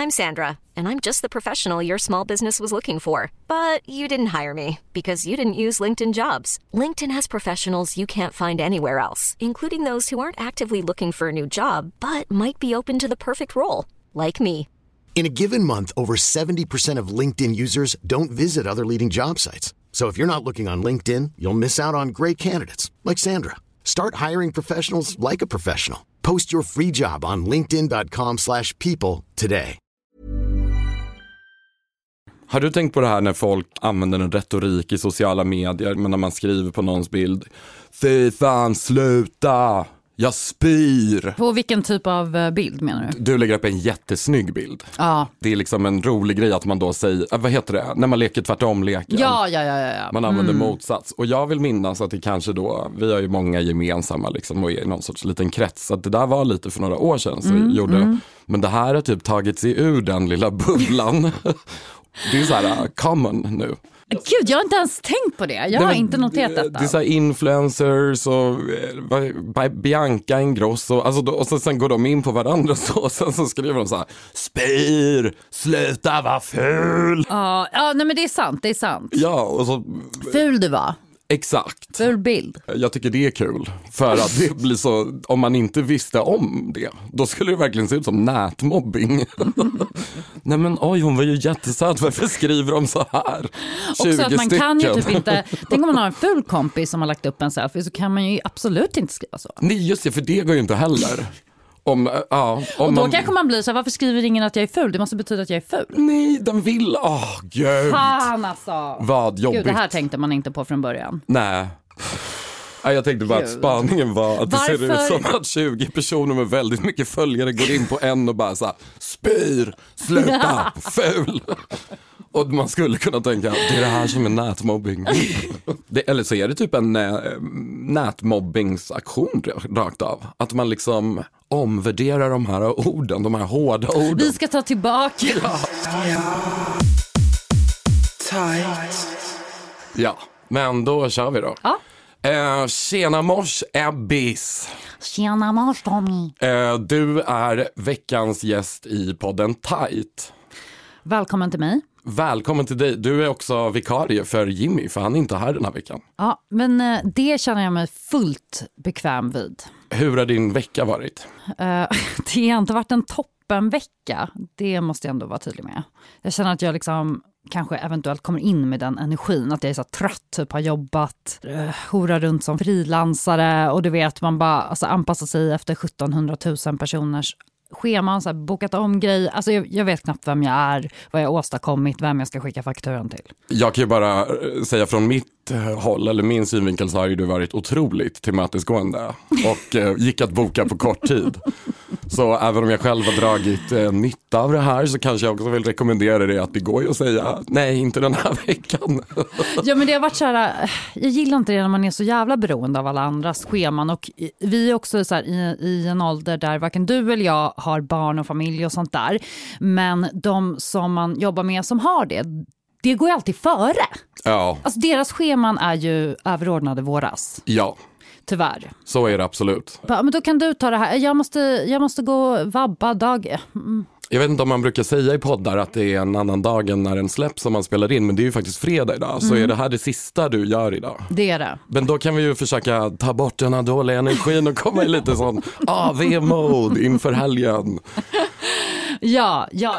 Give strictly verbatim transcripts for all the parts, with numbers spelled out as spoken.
I'm Sandra, and I'm just the professional your small business was looking for. But you didn't hire me because you didn't use LinkedIn Jobs. LinkedIn has professionals you can't find anywhere else, including those who aren't actively looking for a new job, but might be open to the perfect role, like me. In a given month, over seventy percent of LinkedIn users don't visit other leading job sites. So if you're not looking on LinkedIn, you'll miss out on great candidates like Sandra. Start hiring professionals like a professional. Post your free job on linkedin dot com slash people today. Har du tänkt på det här när folk använder en retorik i sociala medier, men när man skriver på någons bild? Fy fan, sluta! Jag spyr! På vilken typ av bild menar du? Du lägger upp en jättesnygg bild. Ja. Det är liksom en rolig grej att man då säger, vad heter det? När man leker tvärtom-leken. Ja, ja, ja, ja. Man använder mm. motsats. Och jag vill minnas att det kanske då, vi har ju många gemensamma liksom och är i någon sorts liten krets. Så att det där var lite för några år sedan så mm, gjorde. Mm. Men det här har typ tagit sig ur den lilla bubblan. Det är så här uh, common nu. Gud, jag har inte ens tänkt på det. Jag har det, inte noterat detta. Det är så här influencers och eh, Bianca Ingrosso. Alltså då, och så, sen går de in på varandra så, och sen så skriver de så här: spyr, sluta vara ful. Ja, ja, nej men det är sant, det är sant. Ja, och så... Ful du var. Exakt. Ful bild. Jag tycker det är kul. För att det blir så, om man inte visste om det, då skulle det verkligen se ut som nätmobbing. Nej men oj, hon var ju jättesöt. Varför skriver de så här? Också att man stycken. kan ju typ inte. Tänk om man har en ful kompis som har lagt upp en selfie, så kan man ju absolut inte skriva så. Nej just det, för det går ju inte heller. Om, ja, om och då man... kanske man blir så här, varför skriver ingen att jag är ful? Det måste betyda att jag är ful. Nej, den vill, åh oh, gud. Fan alltså. Vad jobbigt. Gud, det här tänkte man inte på från början. Nej. Jag tänkte bara Gud. Att spaningen var att det Varför? ser ut som att tjugo personer med väldigt mycket följare går in på en och bara så här: spyr, sluta, ful. Och man skulle kunna tänka, det är det här som är nätmobbing. Det, eller så är det typ en äh, nätmobbingsaktion rakt av. Att man liksom omvärderar de här orden, de här hårda orden. Vi ska ta tillbaka. Ja. Ja, men då kör vi då. Ja. Eh, tjena mors Ebbis. Tjena mors Tommy. Eh, du är veckans gäst i podden Tight. Välkommen till mig. Välkommen till dig. Du är också vikarie för Jimmy, för han är inte här den här veckan. Ja, men eh, det känner jag mig fullt bekväm vid. Hur har din vecka varit? Eh, det har inte varit en toppenvecka. Det måste jag ändå vara tydlig med. Jag känner att jag liksom kanske eventuellt kommer in med den energin. Att jag är så trött, typ har jobbat, uh, horar runt som frilansare. Och du vet, man bara alltså, anpassar sig efter sjuttonhundratusen personers scheman, så här, bokat om grejer. Alltså jag, jag vet knappt vem jag är, vad jag åstadkommit, vem jag ska skicka fakturan till. Jag kan ju bara säga från mitt håll, eller min synvinkel, så har ju du varit otroligt tillmötesgående och eh, gick att boka på kort tid. Så även om jag själv har dragit eh, nytta av det här, så kanske jag också vill rekommendera det att det går ju att säga nej, inte den här veckan. Ja, men det har varit så här, jag gillar inte det när man är så jävla beroende av alla andras scheman, och vi är också så här, i, i en ålder där varken du eller jag har barn och familj och sånt där, men de som man jobbar med som har det, det går ju alltid före. Ja. Alltså deras scheman är ju överordnade våras. Ja. Tyvärr. Så är det absolut. Ja, men då kan du ta det här. Jag måste, jag måste gå vabba dag. Mm. Jag vet inte om man brukar säga i poddar att det är en annan dag än när den släpps som man spelar in, men det är ju faktiskt fredag idag. Så mm. är det här det sista du gör idag? Det är det. Men då kan vi ju försöka ta bort den här dåliga energin och komma i lite sån A V-mode inför helgen. Ja, ja.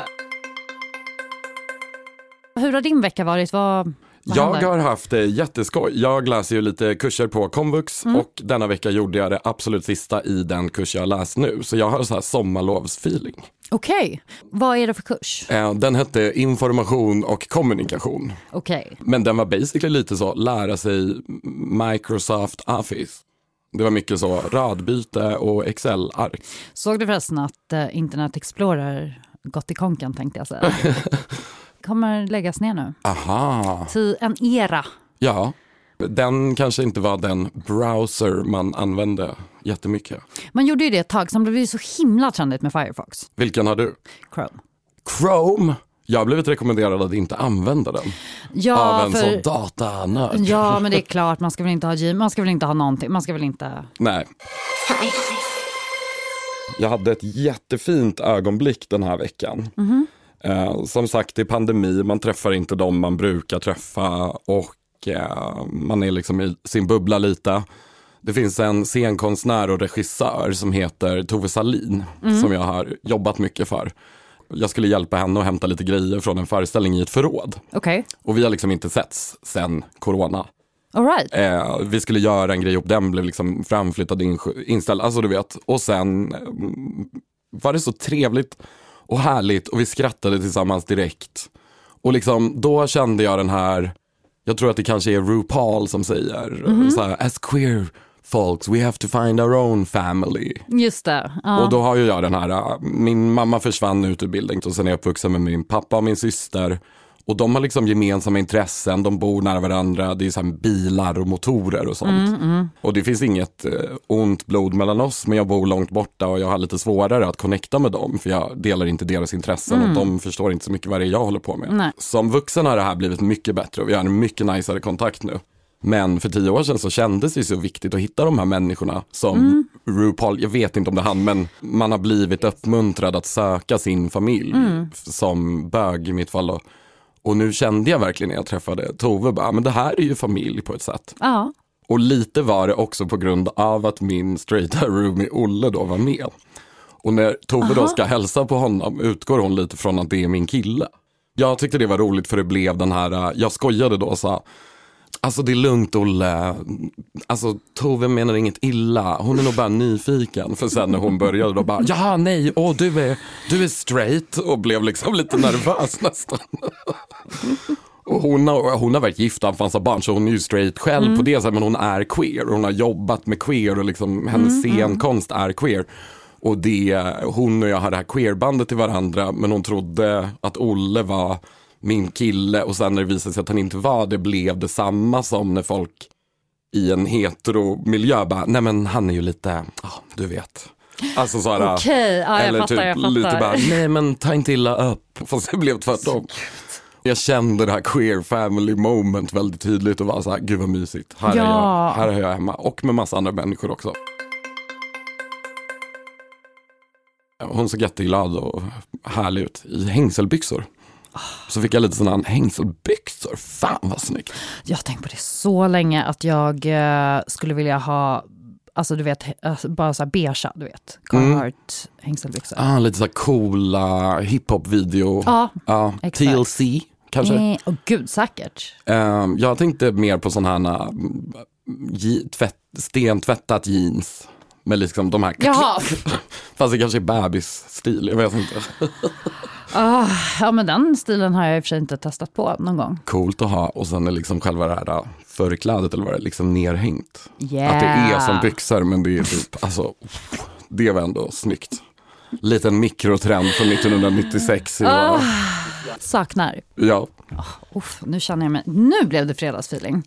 Hur har din vecka varit? Vad, vad jag händer? har haft det jätteskoj. Jag läser ju lite kurser på Komvux mm. och denna vecka gjorde jag det absolut sista i den kurs jag läst nu. Så jag har så här sommarlovsfeeling. Okej, okay. Vad är det för kurs? Den hette information och kommunikation. Okej. Okay. Men den var basically lite så, lära sig Microsoft Office. Det var mycket så, radbyte och Excel-ark. Såg du förresten att uh, Internet Explorer gått i konken, tänkte jag säga. Kommer läggas ner nu. Aha. Till en era. Ja, den kanske inte var den browser man använde jättemycket. Man gjorde ju det ett tag, som blev ju så himla trendigt med Firefox. Vilken har du? Chrome. Chrome? Jag har blivit rekommenderad att inte använda den. Ja, av en för... sån datanörd. Ja, men det är klart, man ska väl inte ha Gmail, man ska väl inte ha någonting, man ska väl inte... Nej. Jag hade ett jättefint ögonblick den här veckan. Mm-hmm. Eh, som sagt, det är pandemi, man träffar inte dem man brukar träffa och eh, man är liksom i sin bubbla lite. Det finns en scenkonstnär och regissör som heter Tove Salin mm. som jag har jobbat mycket för. Jag skulle hjälpa henne att hämta lite grejer från en föreställning i ett förråd. Okay. Och vi har liksom inte setts sen corona. All right. Eh, vi skulle göra en grej och den blev liksom framflyttad in, inställd. Alltså du vet. Och sen eh, var det så trevligt och härligt och vi skrattade tillsammans direkt. Och liksom då kände jag den här, jag tror att det kanske är RuPaul som säger mm-hmm. så här, as queer folks, we have to find our own family. Just det. Ja. Och då har ju jag den här, min mamma försvann ut ur bilden och sen är jag uppvuxen med min pappa och min syster. Och de har liksom gemensamma intressen, de bor nära varandra, det är så här bilar och motorer och sånt. Mm, mm. Och det finns inget eh, ont blod mellan oss, men jag bor långt borta och jag har lite svårare att connecta med dem för jag delar inte deras intressen mm. och de förstår inte så mycket vad det är jag håller på med. Nej. Som vuxen har det här blivit mycket bättre och vi har en mycket najsare kontakt nu. Men för tio år sedan så kändes det så viktigt att hitta de här människorna som mm. RuPaul, jag vet inte om det är han, men man har blivit uppmuntrad att söka sin familj mm. som bög i mitt fall då. Och nu kände jag verkligen när jag träffade Tove, bara, men det här är ju familj på ett sätt. Ja. Och lite var det också på grund av att min straighta roomie Olle då var med. Och när Tove Aha. då ska hälsa på honom utgår hon lite från att det är min kille. Jag tyckte det var roligt för det blev den här, jag skojade då och sa, alltså det är lugnt Olle, alltså Tove menar inget illa, hon är nog bara nyfiken. För sen när hon började då bara, ja nej, åh du är, du är straight och blev liksom lite nervös nästan. Och hon har, hon har varit gift och fanns av barn så hon är ju straight själv mm. på det sättet, men hon är queer. Hon har jobbat med queer och liksom hennes mm, scenkonst är queer. Och det, hon och jag har det här queerbandet till varandra, men hon trodde att Olle var min kille och sen när det visade sig att han inte var det blev det samma som när folk i en hetero-miljö bara, nej men han är ju lite, ja du vet. Alltså såhär, okay. ja, eller fattar, typ lite bara, nej men ta inte illa upp. Fast det blev tvärtom. Jag kände det här queer family moment väldigt tydligt och var så här, gud vad mysigt. Här, ja. är jag, här är jag hemma och med massa andra människor också. Hon såg jätteglad och härlig ut i hängselbyxor. Så fick jag lite sådana hängselbyxor. Fan vad snyggt. Jag har tänkt på det så länge att jag uh, skulle vilja ha, alltså du vet, uh, bara så här beige, du vet. Carhartt mm. hängselbyxor. Ah, lite så här coola hiphop-video. Ja, ah, exakt. T L C kanske. Nej, oh, gud säkert. Uh, jag tänkte mer på sådana här uh, tvätt, stentvättat jeans. Med liksom de här. Jaha. Fast det kanske är bebis-stil, jag vet inte. Oh, ja men den stilen har jag i och för sig inte testat på någon gång. Coolt att ha och sen är liksom själva det här förklädet eller vad det är liksom nerhängt. Yeah. Att det är som byxor men det är typ, alltså det var ändå snyggt. Liten mikrotrend från nittonhundranittiosex. Oh, saknar. Ja. Oh, uff, nu känner jag mig, nu blev det fredagsfeeling.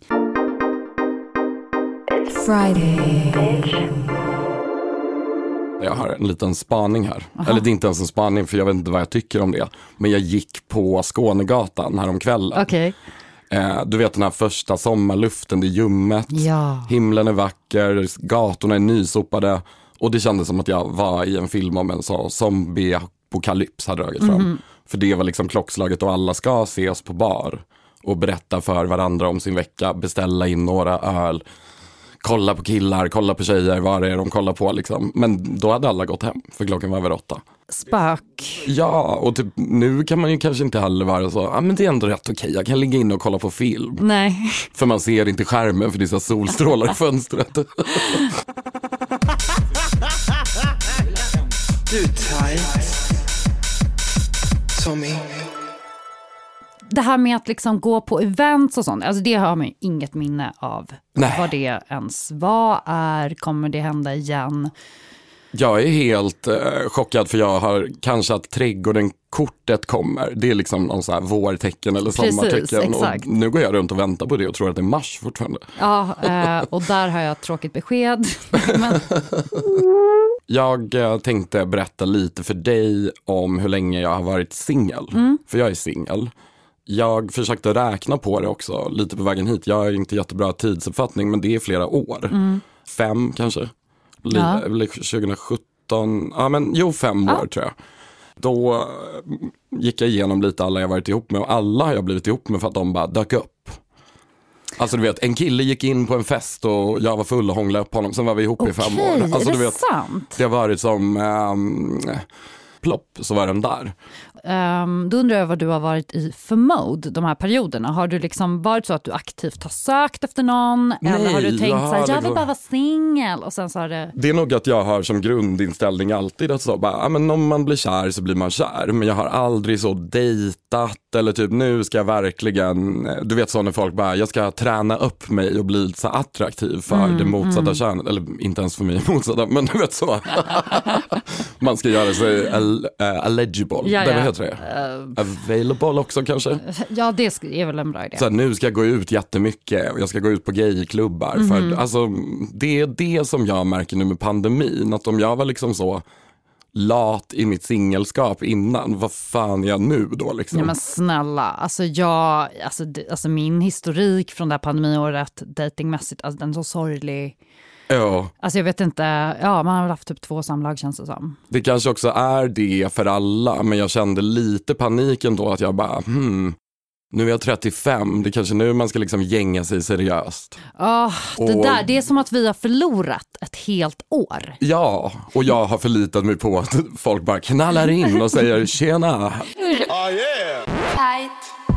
Friday. Jag har en liten spaning här. Aha. Eller det är inte ens en spaning för jag vet inte vad jag tycker om det. Men jag gick på Skånegatan häromkvällen. Okej. Eh, du vet den här första sommarluften, det är ljummet. Ja. Himlen är vacker, gatorna är nysopade. Och det kändes som att jag var i en film om en så zombie-apokalyps hade dragit fram. Mm. För det var liksom klockslaget och alla ska ses på bar. Och berätta för varandra om sin vecka, beställa in några öl. Kolla på killar, kolla på tjejer, vad är det de kollar på liksom. Men då hade alla gått hem, för klockan var över åtta. Spök. Ja, och typ, nu kan man ju kanske inte heller vara så, ja ah, men det är ändå rätt okej, jag kan ligga in och kolla på film. Nej. För man ser inte skärmen för dessa solstrålar i fönstret. Du tight. Tommy. Det här med att liksom gå på events och sånt, alltså det har man ju inget minne av. Nej. Vad det ens var är, kommer det hända igen? Jag är helt eh, chockad för jag har kanske att trädgården-kortet kommer. Det är liksom någon sån här vårtecken eller sommartecken. Exakt. Och nu går jag runt och väntar på det och tror att det är mars fortfarande. Ja, eh, och där har jag tråkigt besked. Men... Jag eh, tänkte berätta lite för dig om hur länge jag har varit singel. Mm. För jag är singel. Jag försökte räkna på det också lite på vägen hit. Jag har inte jättebra tidsuppfattning men det är flera år. Mm. Fem kanske. Ja. tjugo sjutton femton, ja men jo fem Ja. år tror jag. Då gick jag igenom lite alla jag varit ihop med och alla har jag blivit ihop med för att de bara dök upp. Alltså du vet, en kille gick in på en fest och jag var full och hånglade upp honom, sen var vi ihop Okej, i fem år. Alltså, är du det vet, sant? det har varit som um, plopp, så var den där. Um, då undrar jag vad du har varit i för mode de här perioderna. Har du liksom varit så att du aktivt har sökt efter någon? Nej, eller har du tänkt jag så har här, jag vill liksom- bara vara singel och sen så har det... Det är nog att jag har som grundinställning alltid att så bara, ja, men om man blir kär så blir man kär. Men jag har aldrig så dejtat eller typ nu ska jag verkligen, du vet så när folk bara, jag ska träna upp mig och bli så attraktiv för mm, det motsatta mm. könet. Eller inte ens för mig motsatta, men du vet så. Man ska göra sig al- uh, eligible. Ja, det ja. heter det. Uh, Available också kanske. Ja, det är väl en bra idé. Så här, nu ska jag gå ut jättemycket och jag ska gå ut på gayklubbar. Mm. För, alltså, det är det som jag märker nu med pandemin. Att om jag var liksom så lat i mitt singelskap innan, vad fan är jag nu då liksom? Ja men snälla, alltså jag, alltså, det, alltså min historik från det här pandemiåret datingmässigt, alltså den är så sorglig. Ja. Alltså jag vet inte, ja man har haft typ två samlag känns det som. Det kanske också är det för alla, men jag kände lite paniken då att jag bara, hmm, nu är jag trettiofem, det är kanske nu man ska liksom gänga sig seriöst. Oh, det och, där, det är som att vi har förlorat ett helt år. Ja, och jag har förlitat mig på att folk bara knallar in och säger tjena. Oh yeah! Tight.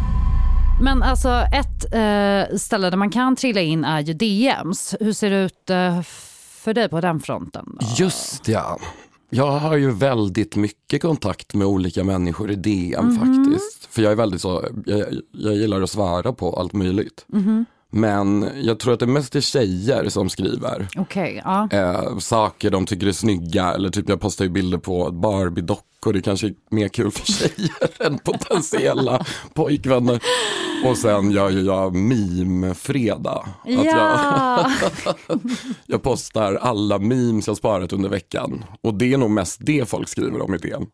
Men alltså ett eh, ställe där man kan trilla in är ju D M's. Hur ser det ut eh, för dig på den fronten då? Just ja. Jag har ju väldigt mycket kontakt med olika människor i D M mm-hmm. faktiskt. För jag är väldigt så, jag, jag gillar att svara på allt möjligt. Mm-hmm. Men jag tror att det mest är tjejer som skriver. Okay, ja. eh, saker de tycker är snygga. Eller typ jag postar ju bilder på Barbie-dockor. Det kanske är mer kul för tjejer än potentiella pojkvänner. Och sen gör ju jag meme-fredag. Att ja. jag, jag postar alla memes jag sparat under veckan. Och det är nog mest det folk skriver om i D M.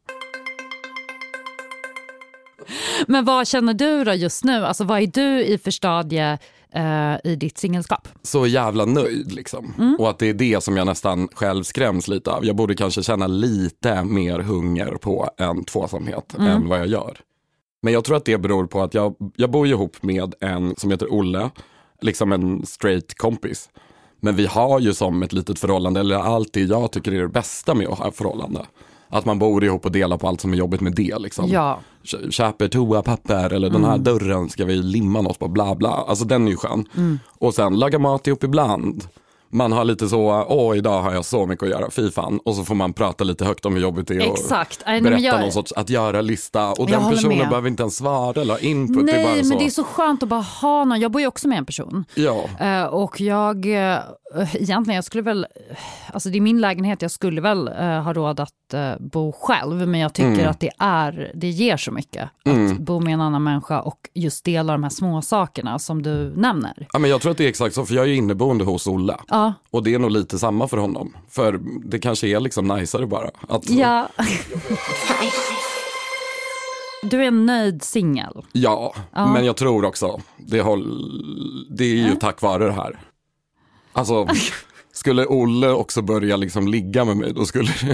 Men vad känner du då just nu? Alltså vad är du i för stadie eh, i ditt singelskap? Så jävla nöjd liksom. Mm. Och att det är det som jag nästan själv skräms lite av. Jag borde kanske känna lite mer hunger på en tvåsamhet mm. än vad jag gör. Men jag tror att det beror på att jag, jag bor ihop med en som heter Olle. Liksom en straight kompis. Men vi har ju som ett litet förhållande, eller allt det jag tycker är det bästa med att ha ett förhållande. Att man bor ihop och delar på allt som är jobbigt med det liksom. Ja. Köper toapapper eller mm. den här dörren ska vi limma något på, bla bla. Alltså den är ju skön. Mm. Och sen laga mat ihop ibland. Man har lite så, åh idag har jag så mycket att göra, fy fan. Och så får man prata lite högt om hur jobbigt det är. Exakt. Och berätta jag... någon sorts att göra-lista. Och den personen med. Behöver inte ens svara eller ha input. Nej, det är bara men så. det är så skönt att bara ha någon. Jag bor ju också med en person. Ja. Uh, och jag, uh, egentligen, jag skulle väl, alltså det är min lägenhet, jag skulle väl uh, ha råd att uh, bo själv. Men jag tycker mm. att det är, det ger så mycket. Mm. Att bo med en annan människa och just dela de här små sakerna som du nämner. Ja, men jag tror att det är exakt så, för jag är ju inneboende hos Olle. Ja. Och det är nog lite samma för honom. För det kanske är liksom najsare bara. Att, ja. Du är en nöjd singel. Ja, ja, men jag tror också, det, håll, det är ju ja. tack vare det här. Alltså, skulle Olle också börja liksom ligga med mig, då skulle det...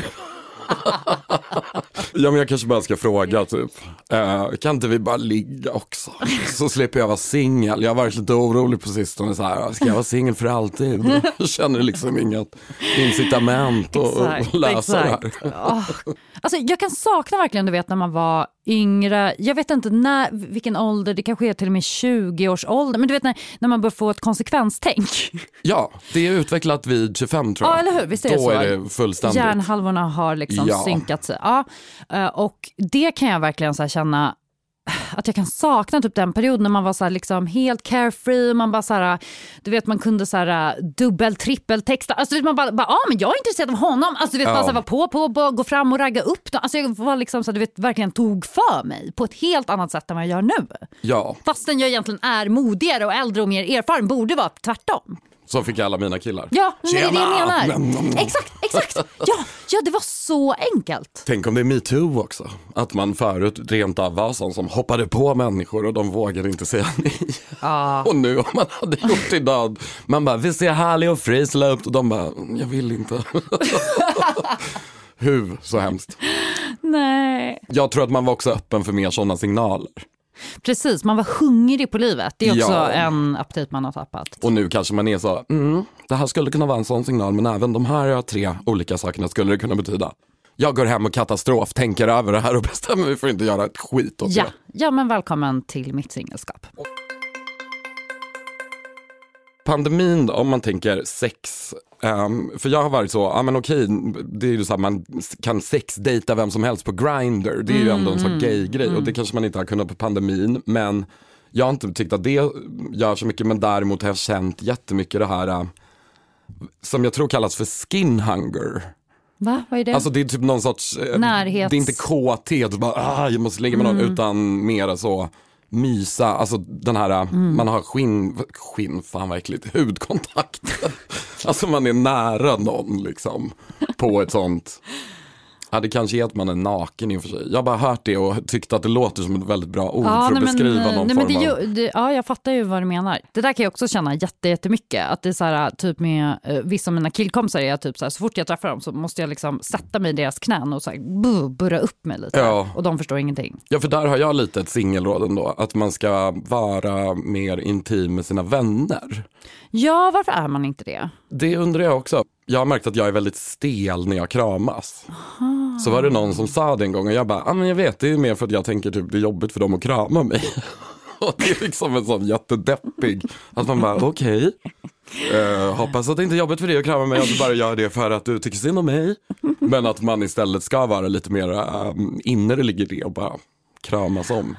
Ja, men jag kanske bara ska fråga typ uh, kan inte vi bara ligga också? Så slipper jag vara singel. Jag har varit lite orolig på sistone så här, ska jag vara singel för alltid? Jag känner liksom inget incitament att exakt, lösa exakt. Det här. Oh. Alltså jag kan sakna verkligen, du vet, när man var yngre. Jag vet inte när, vilken ålder, det kanske är till och med tjugo års ålder. Men du vet när, när man bör få ett konsekvenstänk. Ja, det är utvecklat vid tjugofem tror jag. Ja, eller hur? Visst är det Då så? är det fullständigt. Hjärnhalvorna har liksom ja. synkat sig. Ja. Och det kan jag verkligen så här känna att jag kan sakna typ den perioden när man var så här liksom helt carefree, man bara så här, du vet, man kunde så här dubbel trippel texta, alltså man bara ja ah, men jag är intresserad av honom, alltså du vet, ja. bara så här, var på på på gå fram och ragga upp då. Alltså jag var liksom så här, du vet, verkligen tog för mig på ett helt annat sätt än vad jag gör nu. Ja. Fastän jag egentligen är modigare och äldre och mer erfaren, borde vara tvärtom. Så fick alla mina killar. Ja, det är det jag menar. Mm, mm, mm. Exakt, exakt. Ja, ja, det var så enkelt. Tänk om det är MeToo också. Att man förut rent av var sån som hoppade på människor och de vågade inte säga nej. Ah. Och nu om man hade gjort idag, man bara, vi ser härlig och frislöpt och de bara, jag vill inte. Hur så hemskt. Nej. Jag tror att man var också öppen för mer sådana signaler. Precis, man var hungrig på livet. Det är också Ja. en aptit man har tappat. Och nu kanske man är så, mm, det här skulle kunna vara en sån signal, men även de här tre olika sakerna skulle det kunna betyda. Jag går hem och katastrof, tänker över det här och bestämmer vi för att inte göra ett skit åt Ja. det. ja, men välkommen till mitt singelskap. Pandemin, om man tänker sex, um, för jag har varit så, ja men okej, det är ju så här, man kan sexdejta vem som helst på Grindr, det är ju ändå en sån gay-grej mm. och det kanske man inte har kunnat på pandemin, men jag har inte tyckt att det gör så mycket, men däremot har jag känt jättemycket det här uh, som jag tror kallas för skin hunger. Va? Vad är det? Alltså det är typ någon sorts, uh, Närhets... det är inte kåthet, bara, ah, jag måste ligga med någon, mm. utan mer så mysa, alltså den här, mm. man har skinn, skinn, fan vad äckligt, hudkontakt. Alltså man är nära någon liksom, på ett sånt, ja det kanske är att man är naken i och för sig. Jag har bara hört det och tyckt att det låter som ett väldigt bra ord ja, för att nej, beskriva men, någon nej, form men det, av... det, ja, jag fattar ju vad du menar. Det där kan jag också känna jätte, jättemycket. Att det är så här, typ med uh, vissa av mina killkompisar är jag typ så här, så fort jag träffar dem så måste jag liksom sätta mig i deras knän och så här, buh, burra upp mig lite. Ja. Och de förstår ingenting. Ja, för där har jag lite ett singelråd ändå. Att man ska vara mer intim med sina vänner. Ja, varför är man inte det? Det undrar jag också. Jag har märkt att jag är väldigt stel när jag kramas. Aha. Så var det någon som sa det en gång och jag bara, ja ah, men jag vet, det är mer för att jag tänker typ det är jobbigt för dem att krama mig. Och det är liksom en sån jättedeppig, att man bara okej, okay. uh, hoppas att det inte är jobbigt för dig att krama mig, att du bara gör det för att du tycker synd om mig. Men att man istället ska vara lite mer um, inne det ligger det och bara kramas om.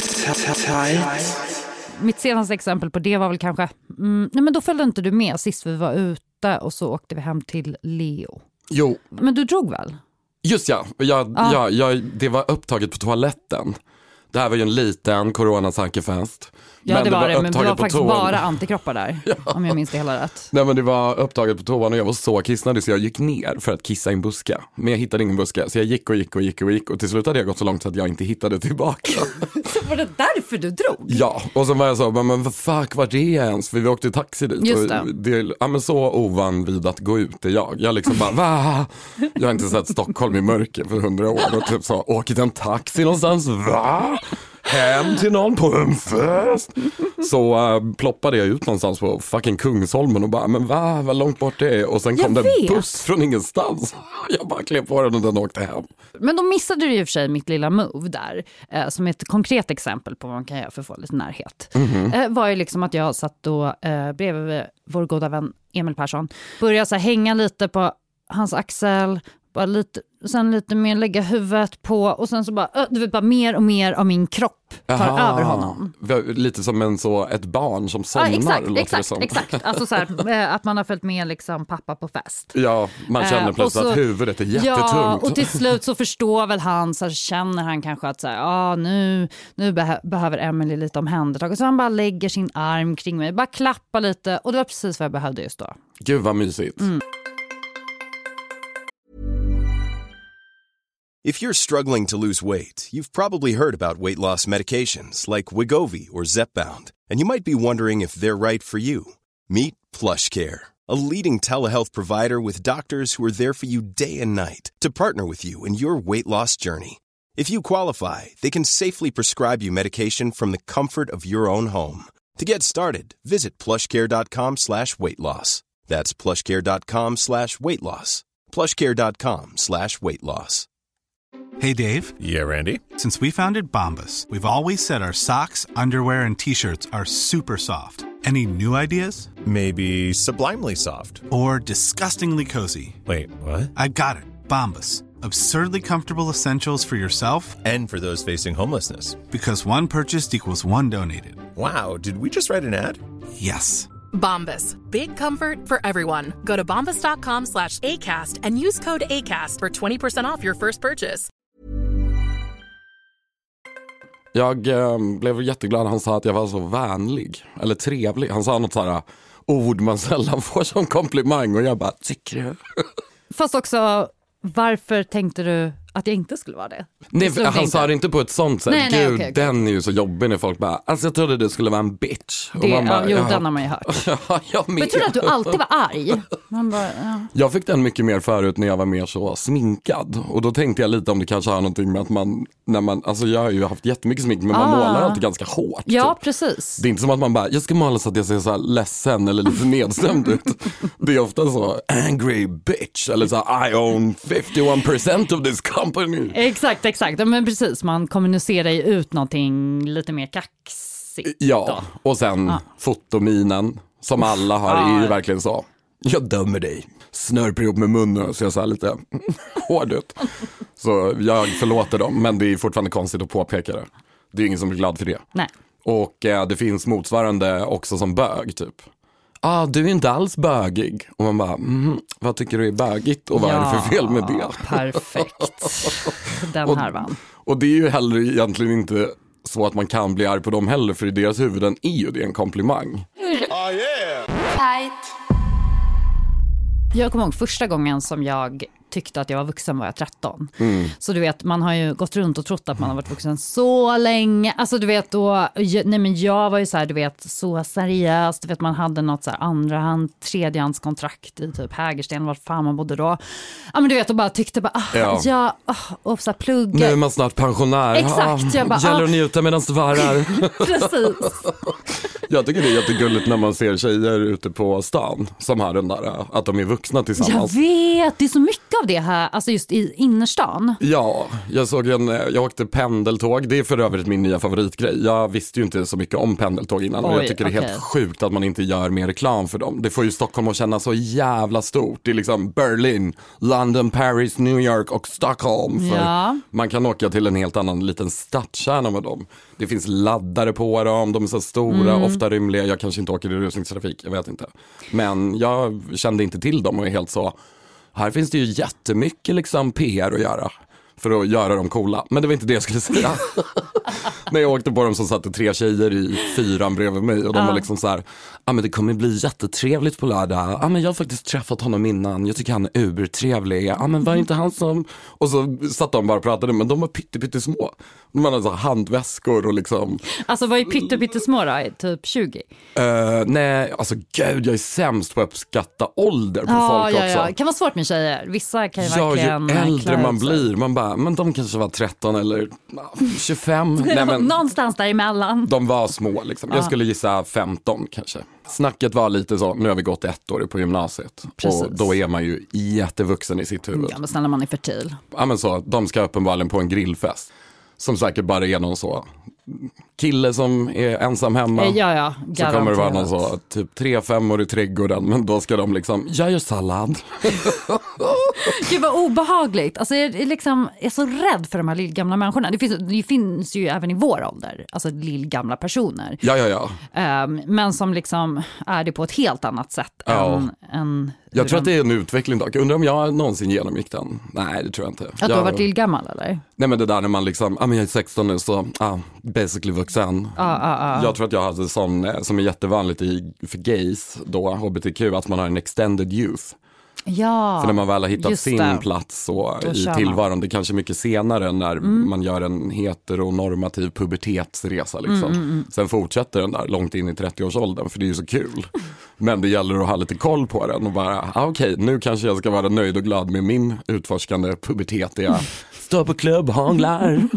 Mitt senaste exempel på det var väl kanske, mm, nej men då följde inte du med sist vi var ute och så åkte vi hem till Leo. Jo. Men du drog väl? Just ja, jag, ah. ja, jag, det var upptaget på toaletten. Det här var ju en liten coronasankefest. Ja, men det var det, var men det var faktiskt toan. Bara antikroppar där, ja. Om jag minns det hela rätt. Nej, men det var upptaget på toan och jag var så kissnödig så jag gick ner för att kissa i en buske. Men jag hittade ingen buske, så jag gick och gick och gick och gick och till slut hade jag gått så långt så att jag inte hittade tillbaka. Så var det därför du drog? Ja, och så var jag så, men vad fuck var det ens? För vi åkte i taxi dit. Just det. Och det ja, men så ovan vid att gå ut är jag. Jag liksom bara, va? Jag har inte sett Stockholm i mörker för hundra år och typ så, åkit en taxi någonstans, va? Hem till någon på en fest. Så uh, ploppade jag ut någonstans på fucking Kungsholmen och bara, men va, vad långt bort det är. Och sen kom det en buss från ingenstans. Jag bara klev på den och den åkte hem. Men då missade du ju för sig mitt lilla move där. Eh, som ett konkret exempel på vad man kan göra för att få lite närhet. Mm-hmm. Eh, var ju liksom att jag satt då eh, bredvid vår goda vän Emil Persson. Började så här, hänga lite på hans axel. Bara lite, sen lite mer lägga huvudet på och sen så bara, du vet, bara mer och mer av min kropp tar Aha. över honom. Lite som en så ett barn som somnar. Ja, exakt, exakt, exakt. Alltså så här, att man har följt med liksom pappa på fest. Ja, man känner plötsligt uh, så, att huvudet är jättetungt. Ja, och till slut så förstår väl han, så känner han kanske att så här, ah, nu, nu beh- behöver Emily lite omhändertag. Och så han bara lägger sin arm kring mig, bara klappar lite och det var precis vad jag behövde just då. Gud vad mysigt. Mm. If you're struggling to lose weight, you've probably heard about weight loss medications like Wegovy or Zepbound, and you might be wondering if they're right for you. Meet PlushCare, a leading telehealth provider with doctors who are there for you day and night to partner with you in your weight loss journey. If you qualify, they can safely prescribe you medication from the comfort of your own home. To get started, visit plushcare.com slash weight loss. That's plushcare.com slash weight loss. plushcare.com slash weight loss. Hey, Dave. Yeah, Randy. Since we founded Bombas, we've always said our socks, underwear, and T-shirts are super soft. Any new ideas? Maybe sublimely soft. Or disgustingly cozy. Wait, what? I got it. Bombas. Absurdly comfortable essentials for yourself. And for those facing homelessness. Because one purchased equals one donated. Wow, did we just write an ad? Yes. Bombas. Big comfort for everyone. Go to bombas.com slash ACAST and use code ACAST for twenty percent off your first purchase. Jag eh, blev jätteglad han sa att jag var så vänlig. Eller trevlig. Han sa något så här ord man sällan får som komplimang. Och jag bara, tycker du? Fast också, varför tänkte du att jag inte skulle vara det. Nej, det han sa det inte på ett sånt sätt. Nej, nej, Gud, okay, okay. den är ju så jobbig när folk bara, alltså jag trodde du skulle vara en bitch. Det, och man bara, jo, ja. den har man ju hört. ja, jag, men jag trodde att du alltid var arg. Man bara, ja. Jag fick den mycket mer förut när jag var mer så sminkad. Och då tänkte jag lite om det kanske har någonting med att man, när man, alltså jag har ju haft jättemycket smink, men man ah. målar alltid ganska hårt. Ja, typ. Precis. Det är inte som att man bara, jag ska måla så att jag ser så här ledsen eller lite nedstämd ut. Det är ofta så, angry bitch, eller så här, I own fifty-one percent of this company. Exakt, exakt. Men precis, man kommunicerar ju ut någonting lite mer kaxigt. Ja, då. och sen ah. fotominen, som alla har, ah. är ju verkligen så. Jag dömer dig. Snörper ihop med munnen så jag så här lite hård ut. Så jag förlåter dem, men det är fortfarande konstigt att påpeka det. Det är ingen som blir glad för det. Nej. Och eh, det finns motsvarande också som bög typ. Ah, du är inte alls bögig. Och man bara, mm, vad tycker du är bögigt? Och vad ja, är det för fel med det? Perfekt. Den här vann. Och, och det är ju heller egentligen inte så att man kan bli arg på dem heller. För i deras huvuden är ju det en komplimang. Oh yeah! Tight. Jag kommer ihåg första gången som jag tyckte att jag var vuxen var jag tretton. Mm. Så du vet, man har ju gått runt och trott att man har varit vuxen så länge. Alltså du vet då, nej men jag var ju så här, du vet, så seriöst. Du vet, man hade något så här andrahand, tredjehandskontrakt i typ Hägersten, vart fan man bodde då. Ja men du vet, och bara tyckte bara, ah, ja, ja ah, och så här plugga. Nu är man snart pensionär. Exakt, jag bara, gäller ah. att njuta medan det varar. Precis. Jag tycker det är jättegulligt när man ser tjejer ute på stan som har den där, att de är vuxna tillsammans. Jag vet, det är så mycket av det här, alltså just i innerstan. Ja, jag såg en, jag åkte pendeltåg, det är för övrigt min nya favoritgrej. Jag visste ju inte så mycket om pendeltåg innan. Oj, och jag tycker okay. det är helt sjukt att man inte gör mer reklam för dem. Det får ju Stockholm att känna så jävla stort. Det är liksom Berlin, London, Paris, New York och Stockholm. För ja. Man kan åka till en helt annan liten stadskärna med dem. Det finns laddare på dem, de är så stora, mm. ofta rymliga. Jag kanske inte åker i rusningstrafik, jag vet inte. Men jag kände inte till dem och är helt så, här finns det ju jättemycket liksom P R att göra för att göra dem coola. Men det var inte det jag skulle säga. När jag åkte på dem så satt det tre tjejer i fyran bredvid mig och de ja. var liksom så här, ja ah, men det kommer bli jättetrevligt på lördag. Ja ah, men jag har faktiskt träffat honom innan, jag tycker han är ubertrevlig. Ja ah, men var inte han som... Och så satt de bara och pratade, men de var pytte, pytte små. De hade så handväskor och liksom... Alltså vad är pytte, pytte små då? Typ tjugo? Uh, nej, alltså gud, jag är sämst på att uppskatta ålder på ja, folk ja, också. Ja, det kan vara svårt med tjejer. Vissa kan ju ja, verkligen... ju äldre man blir, man bara, men de kanske var tretton eller tjugofem. Nej, men någonstans däremellan. De var små liksom. Jag skulle gissa femton kanske. Snacket var lite så, nu har vi gått ett år på gymnasiet. Precis. Och då är man ju jättevuxen i sitt huvud. Ja, men snälla, man är fertil. Ja, men så, de ska uppenbarligen på en grillfest. Som säkert bara är någon så kille som är ensam hemma. Ja, ja, så kommer det vara någon så typ tre, fem år i trädgården. Men då ska de liksom, jag gör sallad. Gud vad obehagligt. Alltså jag är, liksom, jag är så rädd för de här lillgamla människorna. Det finns, det finns ju även i vår ålder. Alltså lillgamla personer. Ja, ja, ja. Um, men som liksom är det på ett helt annat sätt ja. än... än jag tror de... att det är en utveckling dock. Undrar om jag någonsin genomgick den. Nej, det tror jag inte. Att jag... du har varit lillgammal eller? Nej, men det där när man liksom, ja ah, men jag är sexton nu så, ah, basically vuxen. Ah, ah, ah. Jag tror att jag hade sån, som är jättevanligt i, för gays då, H B T Q, att man har en extended youth. Ja, för när man väl har hittat sin det. plats så, i tillvaron, det kanske mycket senare när mm. man gör en heteronormativ pubertetsresa liksom. Mm, mm, mm. Sen fortsätter den där långt in i trettioårsåldern, för det är ju så kul. Men det gäller att ha lite koll på den och bara, ah, okej, okay, nu kanske jag ska vara nöjd och glad med min utforskande pubertet. Jag står på klubb, hånglar.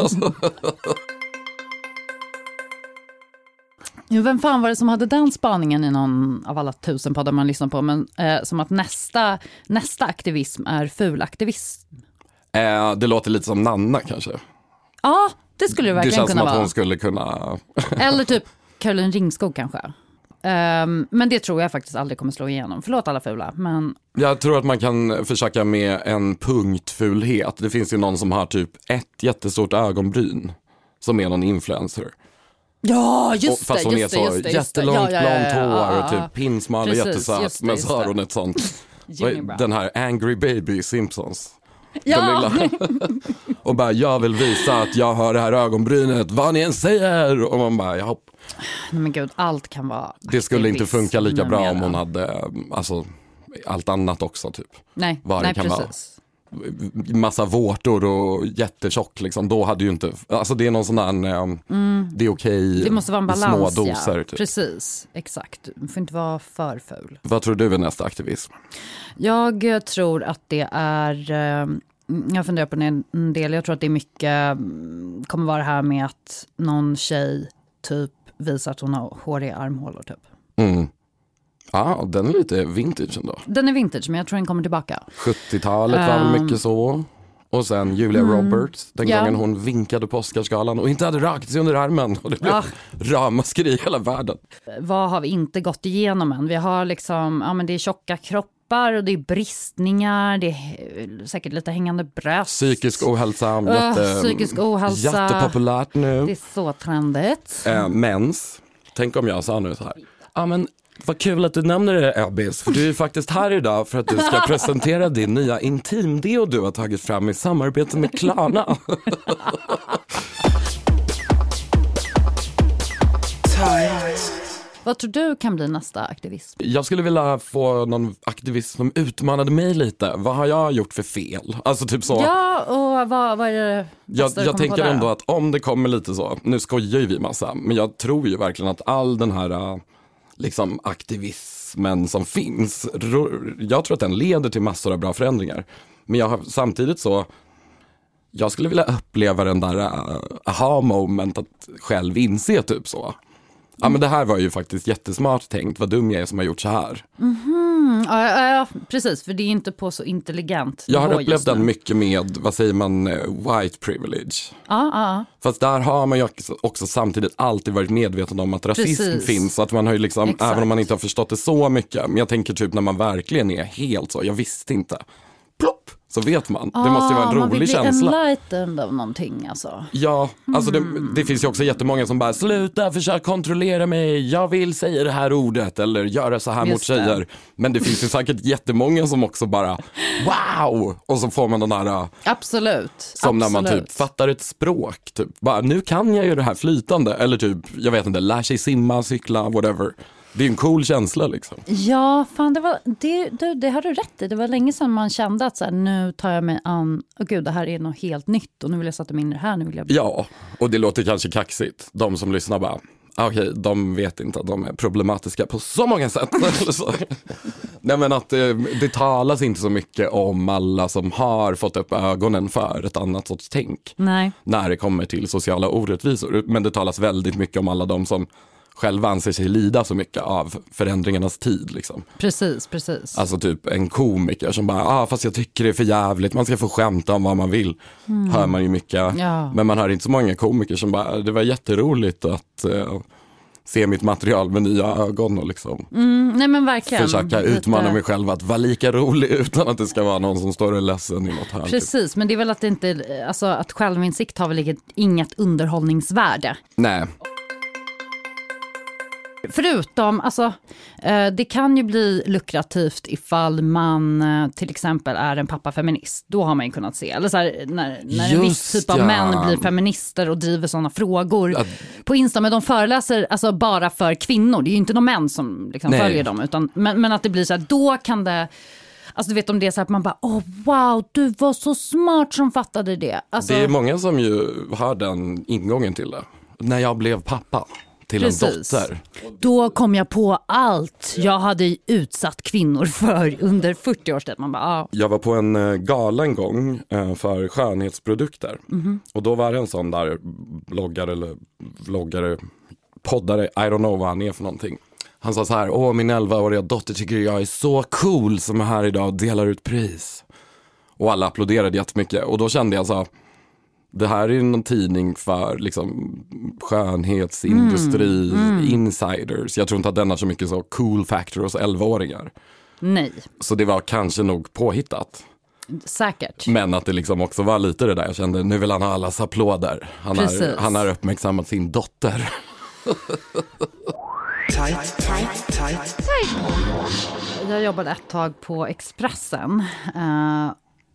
Jo, vem fan var det som hade den spaningen i någon av alla tusen poddar man lyssnar på, men eh, som att nästa, nästa aktivism är fulaktivism? Eh, det låter lite som Nanna kanske. Ja, det skulle det verkligen kunna vara. Det känns som att hon skulle kunna... Eller typ Caroline Ringskog kanske. Um, men det tror jag faktiskt aldrig kommer slå igenom. Förlåt alla fula, men... Jag tror att man kan försöka med en punktfulhet. Det finns ju någon som har typ ett jättestort ögonbryn som är någon influencer. Ja, just och, fast det, hon just är så det, just det, jättelångt ja, ja, ja, blont hår ja, ja, och typ pinsmal och jättesöt. Men så har hon ett sånt, den här Angry Baby Simpsons. Ja. Och bara, jag vill visa att jag har det här ögonbrynet, vad ni än säger. Och man bara, ja. Nej men gud, allt kan vara... Det skulle inte funka lika bra om hon hade, alltså, allt annat också typ. Nej, vad nej det kan precis. Vara. massa vårtor och jättetjock liksom, då hade ju inte, alltså det är någon sån där um, mm. det är okej, det måste vara en balans, små doser, ja. Typ. Exakt, exakt, du får inte vara för ful. Vad tror du är nästa aktivism? Jag tror att det är, jag funderar på en del, jag tror att det är mycket, kommer vara det här med att någon tjej typ visar att hon har håriga armhålor typ. Mm. Ja, ah, den är lite vintage ändå. Den är vintage, men jag tror den kommer tillbaka. sjuttiotalet var väl um, mycket så. Och sen Julia mm, Roberts, den ja. gången hon vinkade på Oscarsgalan och inte hade rakt sig under armen. Och det blev ah. ramaskri i hela världen. Vad har vi inte gått igenom än? Vi har liksom, ja men det är tjocka kroppar och det är bristningar, det är säkert lite hängande bröst. Psykisk ohälsa, uh, jätte, psykisk ohälsa. Jättepopulärt nu. Det är så trendigt. Äh, mens, tänk om jag sa nu så här. Ja men vad kul att du nämner det, Ebbis, för du är faktiskt här idag för att du ska presentera din nya intimdeo du har tagit fram i samarbete med Klarna. Vad tror du kan bli nästa aktivism? Jag skulle vilja få någon aktivist som utmanade mig lite. Vad har jag gjort för fel? Alltså typ så. Ja, och vad, vad är det Jag, jag tänker ändå att om det kommer lite så, nu skojar ju vi massa, men jag tror ju verkligen att all den här liksom aktivismen som finns, jag tror att den leder till massor av bra förändringar. Men jag har samtidigt så, jag skulle vilja uppleva den där uh, aha moment att själv inse typ så. Ja men det här var ju faktiskt jättesmart tänkt, vad dum jag är som har gjort så här. Mm-hmm. Ja, ja, precis, för det är inte på så intelligent. Jag har upplevt den mycket med, vad säger man, white privilege. Ja, ja. Fast där har man ju också, också samtidigt alltid varit medveten om att rasism precis. finns. Så att man har ju liksom, exakt. Även om man inte har förstått det så mycket. Men jag tänker typ när man verkligen är helt så, jag visste inte. Plopp! Så vet man. Ah, det måste ju vara en rolig man känsla. Man vill bli enlightened av någonting alltså. Ja, alltså mm. det, det finns ju också jättemånga som bara sluta, försök kontrollera mig. Jag vill säga det här ordet eller göra så här Just mot tjejer. Det. Men det finns ju säkert jättemånga som också bara wow! Och så får man den här absolut. Som absolut. när man typ fattar ett språk. Typ, bara, nu kan jag ju det här flytande. Eller typ, jag vet inte, lär sig simma, cykla, whatever. Det är en cool känsla liksom. Ja, fan det var det, det, det har du rätt i. Det var länge sedan man kände att så här, nu tar jag mig an, åh gud det här är något helt nytt och nu vill jag sätta mig in i det här, nu vill jag... Ja, och det låter kanske kaxigt. De som lyssnar bara, okej, okay, de vet inte att de är problematiska på så många sätt. så. Nej men att det, det talas inte så mycket om alla som har fått upp ögonen för ett annat sorts tänk. Nej. När det kommer till sociala orättvisor. Men det talas väldigt mycket om alla de som själva anser sig lida så mycket av förändringarnas tid liksom. Precis, precis. Alltså typ en komiker som bara, ah fast jag tycker det är för jävligt, man ska få skämta om vad man vill. Mm. Hör man ju mycket. Ja. Men man hör inte så många komiker som bara, det var jätteroligt att uh, se mitt material med nya ögon och liksom mm, nej men verkligen. försöka utmana Lite... mig själv att vara lika rolig utan att det ska vara någon som står och är ledsen i något här. Precis, typ. Men det är väl att det inte, alltså att självinsikt har väl inget underhållningsvärde. Nej. Förutom, alltså, det kan ju bli lukrativt ifall man till exempel är en pappafeminist. Då har man ju kunnat se. Eller så här, när, när en viss typ av ja. män blir feminister och driver sådana frågor ja. på Insta. Men de föreläser alltså bara för kvinnor. Det är ju inte de män som liksom följer dem. Utan, men, men att det blir så här, då kan det... Alltså du vet om det är så att man bara, åh oh, wow, du var så smart som fattade det. Alltså, det är många som ju har den ingången till det. När jag blev pappa. Till Precis. en dotter. Då kom jag på allt jag hade utsatt kvinnor för under fyrtio års tid. Man bara, ah. Jag var på en gala en gång för skönhetsprodukter. Mm-hmm. Och då var det en sån där bloggare eller vloggare, poddare, I don't know vad han är för någonting. Han sa så här, åh min elvaåriga dotter tycker jag är så cool som är här idag och delar ut pris. Och alla applåderade jättemycket. Och då kände jag så här, det här är en tidning för liksom skönhetsindustri, mm, mm. insiders. Jag tror inte att den har så mycket så cool factor hos elvaåringar. Nej. Så det var kanske nog påhittat. Säkert. Men att det liksom också var lite det där. Jag kände, nu vill han ha allas applåder. Han har, han har uppmärksammat sin dotter. Tight, tight, tight. Jag jobbade ett tag på Expressen. Uh,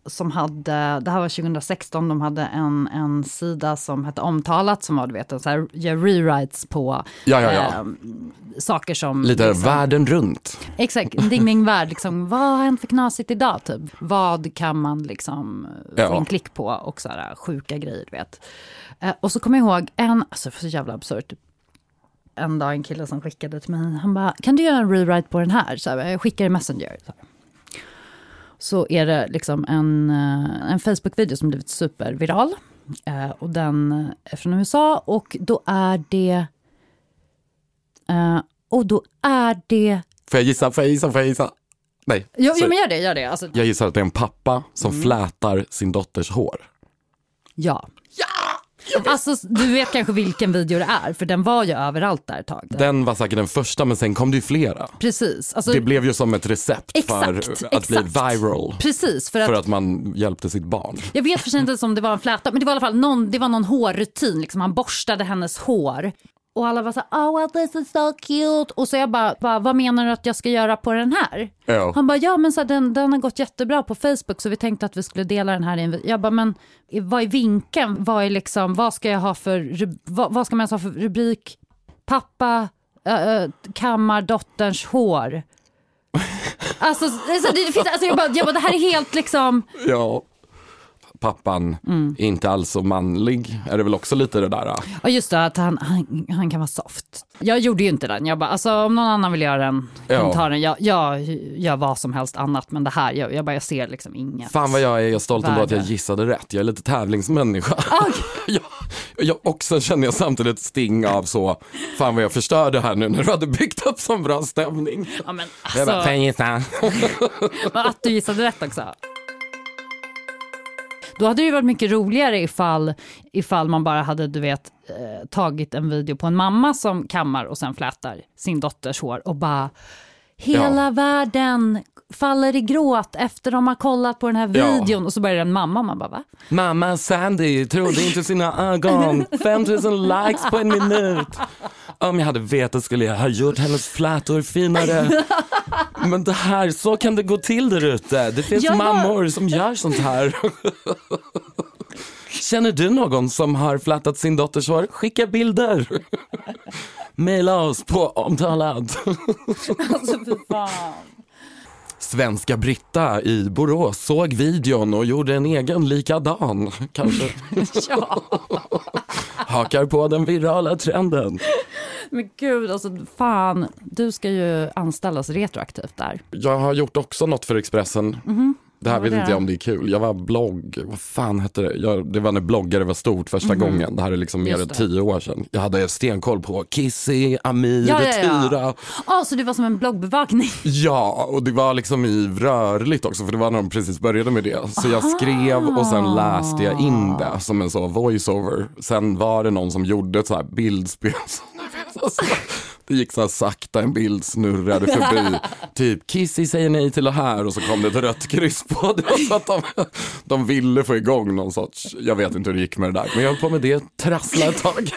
som hade, det här var tjugohundrasexton, de hade en, en sida som hette Omtalat som var, du vet, så här, gör rewrites på ja, ja, ja. Eh, saker som... Lite liksom, världen runt. Exakt, en ding ding värld, liksom, vad har hänt för knasigt idag typ? Vad kan man liksom ja. få en klick på och så här sjuka grejer, du vet. Eh, och så kommer jag ihåg en, alltså för så jävla absurt, en dag en kille som skickade till mig, han bara, kan du göra en rewrite på den här? Så här, jag skickar i Messenger. Så, så är det liksom en, en Facebook-video som blivit superviral. Eh, och den är från U S A. Och då är det... Eh, och då är det... Får jag gissa, får jag gissa, får jag gissa? Nej. Jo, jo men gör det, gör det. Alltså... Jag gissar att det är en pappa som mm. flätar sin dotters hår. Ja. Ja! Alltså, du vet kanske vilken video det är, för den var ju överallt där ett tag. Där. Den var säkert den första, men sen kom det ju flera. Precis. Alltså, det blev ju som ett recept exakt, för att exakt. bli viral. Precis. För att, för att man hjälpte sitt barn. Jag vet för sig inte om det var en fläta, men det var i alla fall någon, det var någon hårrutin. Liksom, han borstade hennes hår. Och alla var så här, oh, well, this is so cute. Och så jag bara, bara, vad menar du att jag ska göra på den här? Ja. Han bara, ja men så här, den, den har gått jättebra på Facebook, så vi tänkte att vi skulle dela den här i en... Jag bara, men vad är vinkeln? Vad är liksom, vad ska jag ha för, vad, vad ska man ha för rubrik? Pappa äh, kammar dotterns hår. Alltså, alltså, det finns, alltså jag, bara, jag bara, det här är helt liksom... Ja. Pappan mm. är inte alls så manlig. Är det väl också lite det där? Ja just det, att han, han, han kan vara soft. Jag gjorde ju inte den. Jag bara, alltså om någon annan vill göra den, ja. ta den. Jag, jag gör vad som helst annat, men det här, jag, jag bara jag ser liksom inget. Fan vad jag är jag stolt ändå att jag gissade rätt. Jag är lite tävlingsmänniska. Okay. jag, jag också känner jag samtidigt ett sting av så, fan vad jag förstörde här nu när du hade byggt upp sån bra stämning. Ja men alltså. Jag bara, fan gissa. Att du gissade rätt också. Då hade det ju varit mycket roligare ifall, ifall man bara hade, du vet, eh, tagit en video på en mamma som kammar och sen flätar sin dotters hår och bara, hela ja. världen faller i gråt efter de har kollat på den här videon. Ja. Och så börjar en mamma och man bara, va? Mamma Sandy trodde inte sina ögon. fem tusen likes på en minut. Om jag hade vetat skulle jag ha gjort hennes flätor finare. Men det här, så kan det gå till där ute. Det finns ja. mammor som gör sånt här. Känner du någon som har flätat sin dotters hår? Skicka bilder. Maila oss på Omtalat. Alltså för fan. Svenska Britta i Borås såg videon och gjorde en egen likadan. Kanske. Ja. Hakar på den virala trenden. Men gud, alltså fan, du ska ju anställas retroaktivt där. Jag har gjort också något för Expressen. Mm-hmm. Det här vet det? inte jag om det är kul. Jag var blogg, vad fan hette det? Jag, det var när bloggare var stort första mm-hmm. gången. Det här är liksom mer än tio år sedan. Jag hade stenkoll på Kissy, Amir, ja, ja, ja. Tyra. Ja, oh, så det var som en bloggbevakning. Ja, och det var liksom i rörligt också. För det var när de precis började med det. Så jag skrev och sen läste jag in det som en så voiceover. Sen var det någon som gjorde ett så här bildspel. Det gick så här sakta, en bild snurrade förbi. Typ, Kissy säger nej till det här. Och så kom det ett rött kryss på det. Så att de, de ville få igång någon sorts, jag vet inte hur det gick med det där. Men jag höll på med det, trassla ett tag.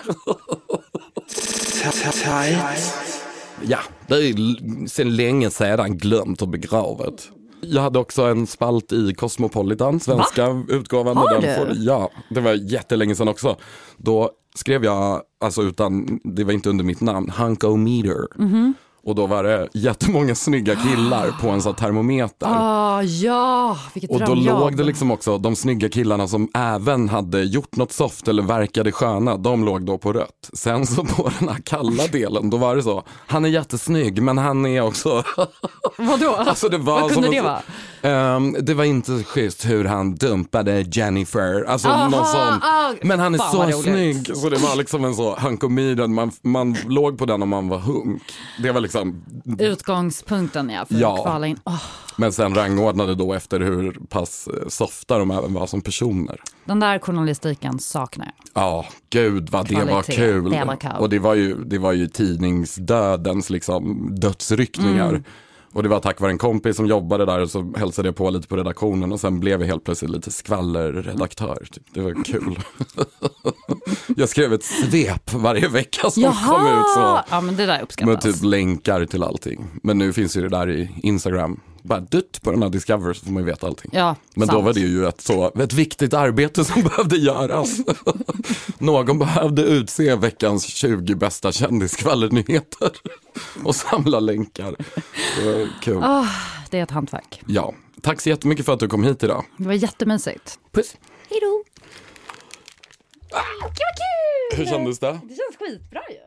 Ja, det är sedan länge sedan glömt och begravet. Jag hade också en spalt i Cosmopolitan, svenska Va? utgåvan. Har den får, ja, det var jättelänge sedan också. Då skrev jag, alltså utan, det var inte under mitt namn, Hunkometer. Mm-hmm. Och då var det jättemånga snygga killar på en sån termometer. Ah, ja, vilket och då drömjobb. låg det liksom också de snygga killarna som även hade gjort något soft eller verkade sköna. De låg då på rött. Sen så på den här kalla delen, då var det så. Han är jättesnygg, men han är också... Vadå? Alltså det var Vad kunde som det så... vara? Um, det var inte schysst hur han dumpade Jennifer. Alltså Aha, någon sån. Ah, men han är så snygg. Så det var liksom en så hunkomiden. Man, man låg på den om man var hunk. Det var liksom... Utgångspunkten, ja. För ja. att kvala in. Oh. Men sen rangordnade då efter hur pass softa de även var som personer. Den där journalistiken saknar jag. Ja, gud vad det Kvalitet. var kul. Det var kul. Och det var ju, det var ju tidningsdödens liksom dödsryckningar. Mm. Och det var tack vare en kompis som jobbade där, och så hälsade jag på lite på redaktionen. Och sen blev jag helt plötsligt lite skvallerredaktör. Det var kul. Jag skrev ett svep varje vecka som Jaha! kom ut. Så, ja, men det där uppskattas. med typ länkar till allting. Men nu finns ju det där i Instagram. bara dutt på den här Discover så får man ju veta allting. Ja, men sant. då var det ju ett, så, ett viktigt arbete som behövde göras. Någon behövde utse veckans tjugo bästa kändiskvallernyheter och samla länkar. Det var kul. Oh, det är ett hantverk. Ja, tack så jättemycket för att du kom hit idag. Det var jättemysigt. Puss. Hej då. Ah, det var kul! Hur kändes det? Det känns skitbra ju.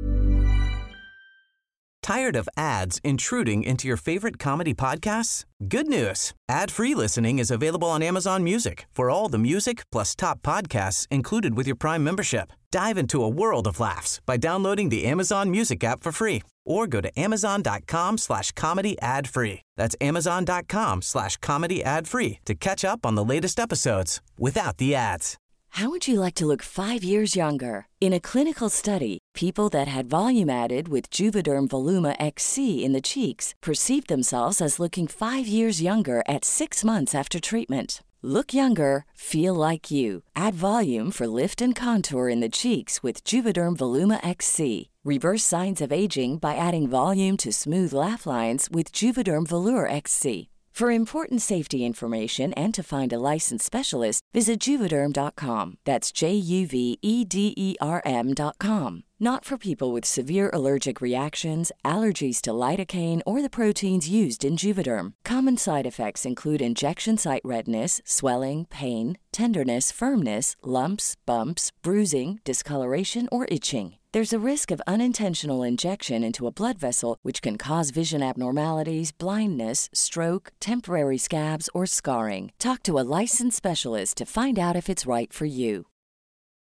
Tired of ads intruding into your favorite comedy podcasts? Good news. Ad-free listening is available on Amazon Music for all the music plus top podcasts included with your Prime membership. Dive into a world of laughs by downloading the Amazon Music app for free or go to amazon.com slash comedy ad free. That's amazon.com slash comedy ad free to catch up on the latest episodes without the ads. How would you like to look five years younger? In a clinical study, people that had volume added with Juvederm Voluma X C in the cheeks perceived themselves as looking five years younger at six months after treatment. Look younger, feel like you. Add volume for lift and contour in the cheeks with Juvederm Voluma X C. Reverse signs of aging by adding volume to smooth laugh lines with Juvederm Volure X C. For important safety information and to find a licensed specialist, visit Juvederm dot com. That's J U V E D E R M dot com. Not for people with severe allergic reactions, allergies to lidocaine, or the proteins used in Juvederm. Common side effects include injection site redness, swelling, pain, tenderness, firmness, lumps, bumps, bruising, discoloration, or itching. There's a risk of unintentional injection into a blood vessel, which can cause vision abnormalities, blindness, stroke, temporary scabs, or scarring. Talk to a licensed specialist to find out if it's right for you.